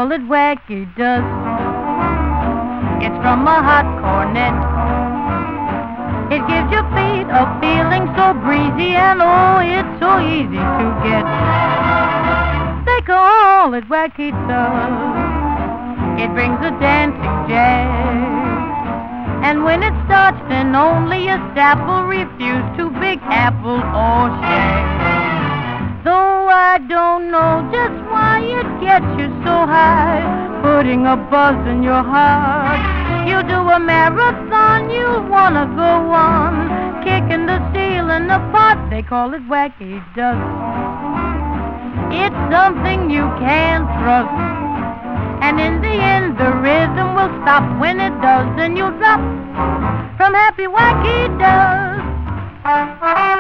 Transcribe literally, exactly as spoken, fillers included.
call it wacky dust. It's from a hot cornet. It gives your feet a feeling so breezy, and oh, it's so easy to get. They call it wacky dust. It brings a dancing jazz. And when it starts, then only a sap will refuse to Big Apple or share. Though I don't know just why it gets you so high, putting a buzz in your heart. You do a marathon, you wanna go on, kicking the ceiling apart. They call it wacky dust. It's something you can't trust, and in the end the rhythm will stop. When it does, then you'll drop from happy wacky dust.